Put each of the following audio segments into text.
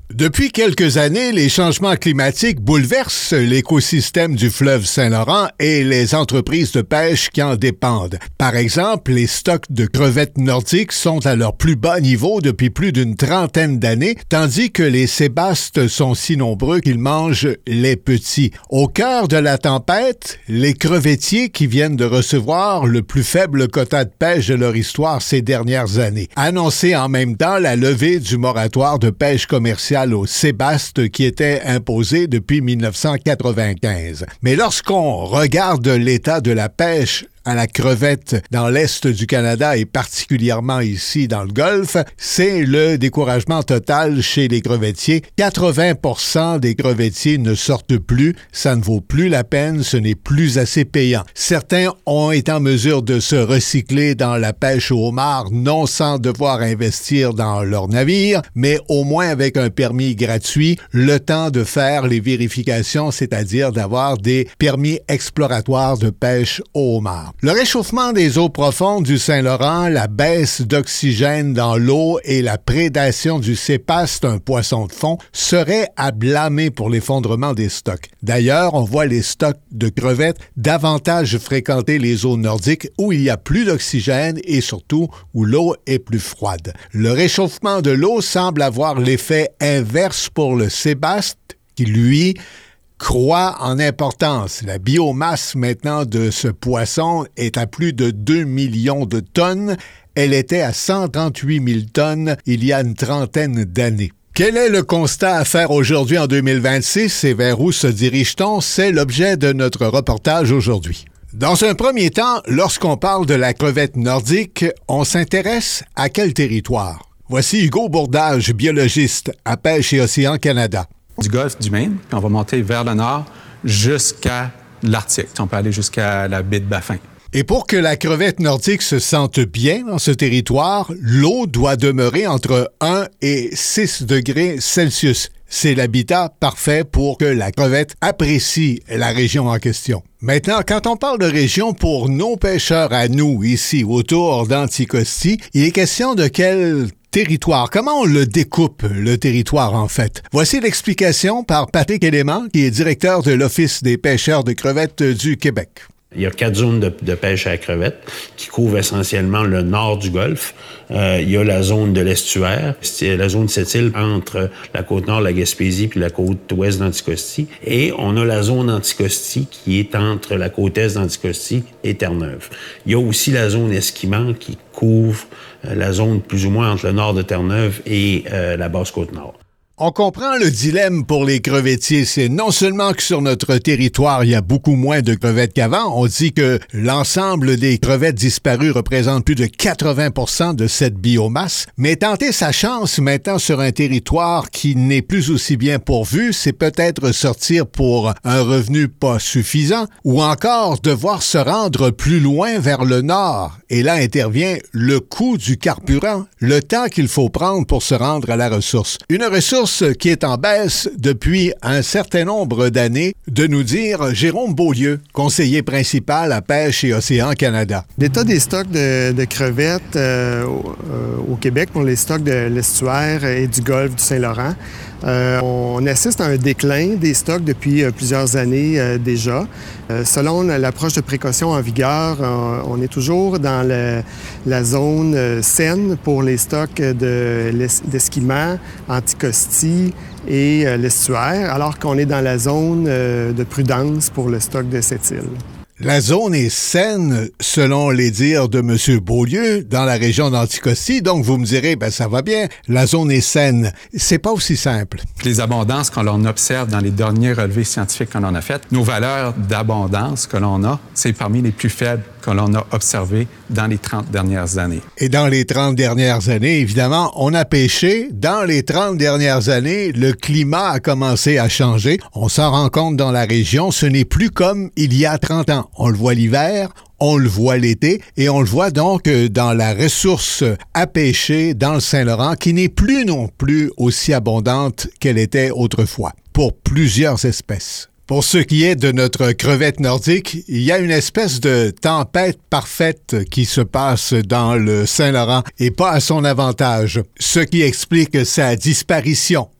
Depuis quelques années, les changements climatiques bouleversent l'écosystème du fleuve Saint-Laurent et les entreprises de pêche qui en dépendent. Par exemple, les stocks de crevettes nordiques sont à leur plus bas niveau depuis plus d'une trentaine d'années, tandis que les sébastes sont si nombreux qu'ils mangent les petits. Au cœur de la tempête, les crevettiers qui viennent de recevoir le plus faible quota de pêche de leur histoire ces dernières années. Annoncé en même temps la levée du moratoire de pêche commerciale au sébaste qui était imposé depuis 1995. Mais lorsqu'on regarde l'état de la pêche à la crevette dans l'est du Canada et particulièrement ici dans le Golfe, c'est le découragement total chez les crevettiers. 80% des crevettiers ne sortent plus, ça ne vaut plus la peine, ce n'est plus assez payant. Certains ont été en mesure de se recycler dans la pêche au homard, non sans devoir investir dans leur navire, mais au moins avec un permis gratuit, le temps de faire les vérifications, c'est-à-dire d'avoir des permis exploratoires de pêche au homard. Le réchauffement des eaux profondes du Saint-Laurent, la baisse d'oxygène dans l'eau et la prédation du sépaste, un poisson de fond, seraient à blâmer pour l'effondrement des stocks. D'ailleurs, on voit les stocks de crevettes davantage fréquenter les eaux nordiques où il y a plus d'oxygène et surtout où l'eau est plus froide. Le réchauffement de l'eau semble avoir l'effet inverse pour le sébaste qui, lui, croît en importance. La biomasse maintenant de ce poisson est à plus de 2 millions de tonnes. Elle était à 138 000 tonnes il y a une trentaine d'années. Quel est le constat à faire aujourd'hui en 2026 et vers où se dirige-t-on? C'est l'objet de notre reportage aujourd'hui. Dans un premier temps, lorsqu'on parle de la crevette nordique, on s'intéresse à quel territoire? Voici Hugo Bourdage, biologiste à Pêche et Océan Canada. Du golfe du Maine, puis on va monter vers le nord jusqu'à l'Arctique. On peut aller jusqu'à la baie de Baffin. Et pour que la crevette nordique se sente bien dans ce territoire, l'eau doit demeurer entre 1 et 6 degrés Celsius. C'est l'habitat parfait pour que la crevette apprécie la région en question. Maintenant, quand on parle de région pour nos pêcheurs à nous, ici, autour d'Anticosti, il est question de quel territoire. Comment on le découpe, le territoire, en fait? Voici l'explication par Patrick Élément, qui est directeur de l'Office des pêcheurs de crevettes du Québec. Il y a 4 zones de pêche à la crevette qui couvrent essentiellement le nord du golfe. Il y a la zone de l'estuaire, c'est la zone de cette île entre la côte nord de la Gaspésie puis la côte ouest d'Anticosti. Et on a la zone d'Anticosti qui est entre la côte est d'Anticosti et Terre-Neuve. Il y a aussi la zone Esquimalt qui couvre la zone plus ou moins entre le nord de Terre-Neuve et la basse côte nord. On comprend le dilemme pour les crevettiers. C'est non seulement que sur notre territoire, il y a beaucoup moins de crevettes qu'avant. On dit que l'ensemble des crevettes disparues représente plus de 80% de cette biomasse. Mais tenter sa chance maintenant sur un territoire qui n'est plus aussi bien pourvu, c'est peut-être sortir pour un revenu pas suffisant ou encore devoir se rendre plus loin vers le nord. Et là intervient le coût du carburant, le temps qu'il faut prendre pour se rendre à la ressource. Une ressource qui est en baisse depuis un certain nombre d'années, de nous dire Jérôme Beaulieu, conseiller principal à Pêche et Océan Canada. L'état des stocks de crevettes au Québec pour les stocks de l'estuaire et du golfe du Saint-Laurent, on assiste à un déclin des stocks depuis plusieurs années déjà. Selon l'approche de précaution en vigueur, on est toujours dans la zone saine pour les stocks d'Esquimalt, Anticosti et l'estuaire, alors qu'on est dans la zone de prudence pour le stock de cette île. La zone est saine, selon les dires de M. Beaulieu, dans la région d'Anticosti. Donc, vous me direz, ça va bien, la zone est saine. C'est pas aussi simple. Les abondances que l'on observe dans les derniers relevés scientifiques que l'on a faits, nos valeurs d'abondance que l'on a, c'est parmi les plus faibles que l'on a observées dans les 30 dernières années. Et dans les 30 dernières années, évidemment, on a pêché. Dans les 30 dernières années, le climat a commencé à changer. On s'en rend compte dans la région, ce n'est plus comme il y a 30 ans. On le voit l'hiver, on le voit l'été, et on le voit donc dans la ressource à pêcher dans le Saint-Laurent, qui n'est plus non plus aussi abondante qu'elle était autrefois, pour plusieurs espèces. Pour ce qui est de notre crevette nordique, il y a une espèce de tempête parfaite qui se passe dans le Saint-Laurent et pas à son avantage, ce qui explique sa disparition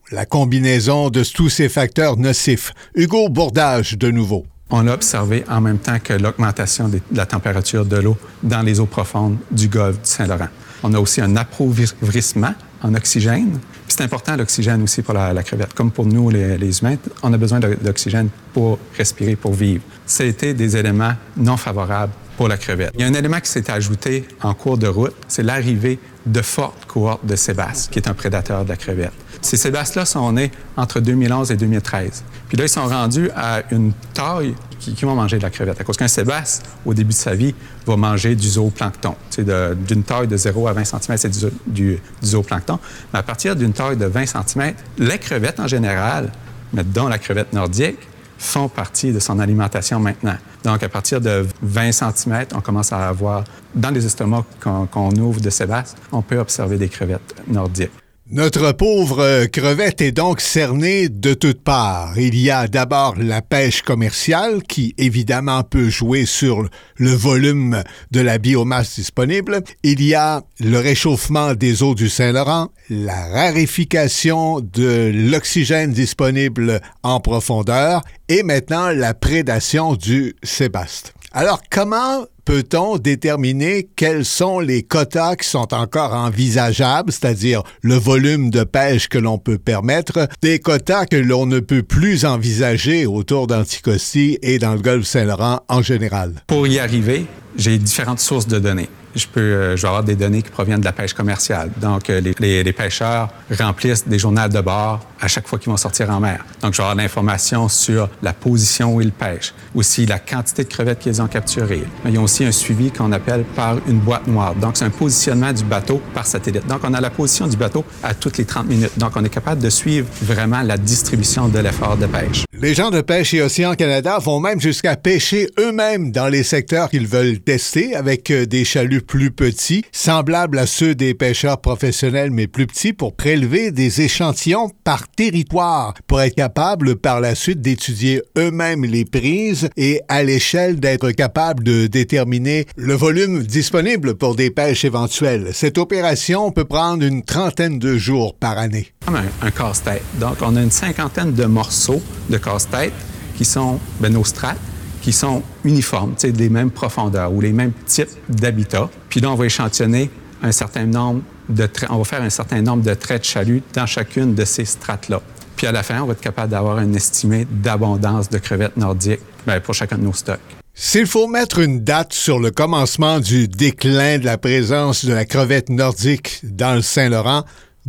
la combinaison de tous ces facteurs nocifs. Hugo Bourdage, de nouveau. On l'a observé en même temps que l'augmentation de la température de l'eau dans les eaux profondes du golfe du Saint-Laurent. On a aussi un appauvrissement en oxygène. Puis c'est important l'oxygène aussi pour la crevette. Comme pour nous, les humains, on a besoin d'oxygène pour respirer, pour vivre. C'était des éléments non favorables pour la crevette. Il y a un élément qui s'est ajouté en cours de route, c'est l'arrivée de fortes cohortes de sébaces, qui est un prédateur de la crevette. Ces sébaces-là sont nés entre 2011 et 2013. Puis là, ils sont rendus à une taille qui vont manger de la crevette. À cause qu'un sébace, au début de sa vie, va manger du zooplancton. D'une taille de 0 à 20 cm, c'est du zooplancton. Mais à partir d'une taille de 20 cm, les crevettes en général, mais dont la crevette nordique, font partie de son alimentation maintenant. Donc, à partir de 20 cm, on commence à avoir, dans les estomacs qu'on ouvre de sébaces, on peut observer des crevettes nordiques. Notre pauvre crevette est donc cernée de toutes parts. Il y a d'abord la pêche commerciale qui, évidemment, peut jouer sur le volume de la biomasse disponible. Il y a le réchauffement des eaux du Saint-Laurent, la raréfication de l'oxygène disponible en profondeur et maintenant la prédation du sébaste. Alors, comment peut-on déterminer quels sont les quotas qui sont encore envisageables, c'est-à-dire le volume de pêche que l'on peut permettre, des quotas que l'on ne peut plus envisager autour d'Anticosti et dans le golfe Saint-Laurent en général? Pour y arriver, j'ai différentes sources de données. Je vais avoir des données qui proviennent de la pêche commerciale. Donc, les pêcheurs remplissent des journaux de bord à chaque fois qu'ils vont sortir en mer. Donc, je vais avoir de l'information sur la position où ils pêchent, aussi la quantité de crevettes qu'ils ont capturées. Mais ils ont aussi un suivi qu'on appelle par une boîte noire. Donc, c'est un positionnement du bateau par satellite. Donc, on a la position du bateau à toutes les 30 minutes. Donc, on est capable de suivre vraiment la distribution de l'effort de pêche. Les gens de Pêche et Océan Canada vont même jusqu'à pêcher eux-mêmes dans les secteurs qu'ils veulent tester avec des chaluts plus petits, semblables à ceux des pêcheurs professionnels mais plus petits, pour prélever des échantillons par territoire, pour être capables par la suite d'étudier eux-mêmes les prises et à l'échelle d'être capables de déterminer le volume disponible pour des pêches éventuelles. Cette opération peut prendre une 30aine de jours par année. Comme un casse-tête. Donc, on a une 50aine de morceaux de casse-tête qui sont nos strates, qui sont uniformes, des mêmes profondeurs ou les mêmes types d'habitats. Puis là, on va échantillonner un certain nombre on va faire un certain nombre de traits de chalut dans chacune de ces strates-là. Puis à la fin, on va être capable d'avoir un estimé d'abondance de crevettes nordiques pour chacun de nos stocks. S'il faut mettre une date sur le commencement du déclin de la présence de la crevette nordique dans le Saint-Laurent,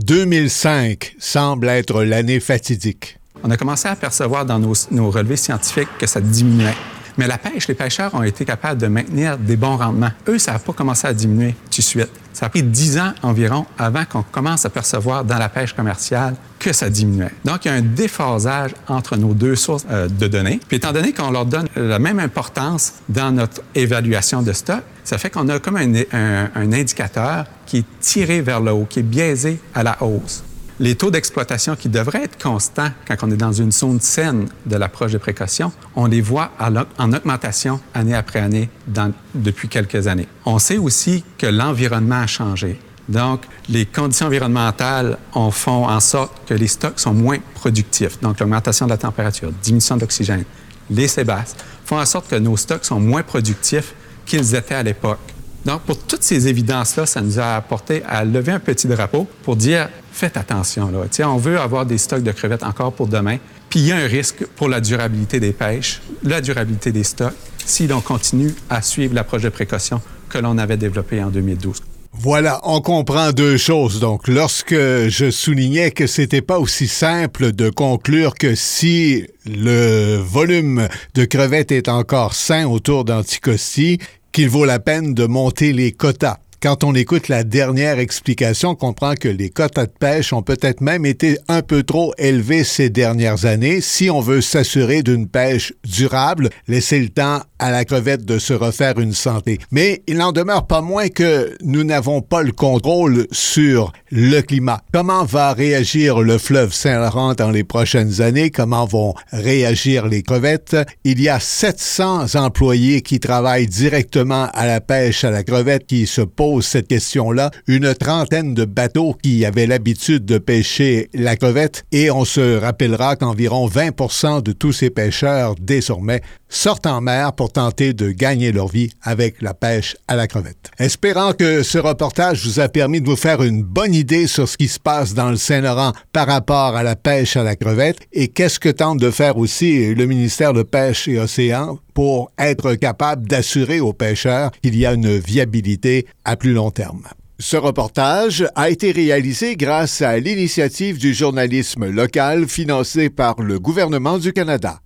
2005 semble être l'année fatidique. On a commencé à percevoir dans nos relevés scientifiques que ça diminuait. Mais la pêche, les pêcheurs ont été capables de maintenir des bons rendements. Eux, ça n'a pas commencé à diminuer tout de suite. Ça a pris 10 ans environ avant qu'on commence à percevoir dans la pêche commerciale que ça diminuait. Donc, il y a un déphasage entre nos deux sources de données. Puis, étant donné qu'on leur donne la même importance dans notre évaluation de stock, ça fait qu'on a comme un indicateur qui est tiré vers le haut, qui est biaisé à la hausse. Les taux d'exploitation qui devraient être constants quand on est dans une zone saine de l'approche de précaution, on les voit en augmentation année après année depuis quelques années. On sait aussi que l'environnement a changé. Donc, les conditions environnementales font en sorte que les stocks sont moins productifs. Donc, l'augmentation de la température, diminution d'oxygène, les sébaces font en sorte que nos stocks sont moins productifs qu'ils étaient à l'époque. Donc, pour toutes ces évidences-là, ça nous a apporté à lever un petit drapeau pour dire « faites attention, là. On veut avoir des stocks de crevettes encore pour demain, puis il y a un risque pour la durabilité des pêches, la durabilité des stocks, si l'on continue à suivre l'approche de précaution que l'on avait développée en 2012. » Voilà, on comprend deux choses. Donc, lorsque je soulignais que c'était pas aussi simple de conclure que si le volume de crevettes est encore sain autour d'Anticosti, qu'il vaut la peine de monter les quotas. Quand on écoute la dernière explication, on comprend que les quotas de pêche ont peut-être même été un peu trop élevés ces dernières années. Si on veut s'assurer d'une pêche durable, laisser le temps à la crevette de se refaire une santé. Mais il n'en demeure pas moins que nous n'avons pas le contrôle sur le climat. Comment va réagir le fleuve Saint-Laurent dans les prochaines années? Comment vont réagir les crevettes? Il y a 700 employés qui travaillent directement à la pêche à la crevette qui se posent pose cette question-là. Une trentaine de bateaux qui avaient l'habitude de pêcher la crevette et on se rappellera qu'environ 20% de tous ces pêcheurs désormais sortent en mer pour tenter de gagner leur vie avec la pêche à la crevette. Espérant que ce reportage vous a permis de vous faire une bonne idée sur ce qui se passe dans le Saint-Laurent par rapport à la pêche à la crevette et qu'est-ce que tente de faire aussi le ministère de Pêche et Océans pour être capable d'assurer aux pêcheurs qu'il y a une viabilité à plus long terme. Ce reportage a été réalisé grâce à l'initiative du journalisme local financé par le gouvernement du Canada.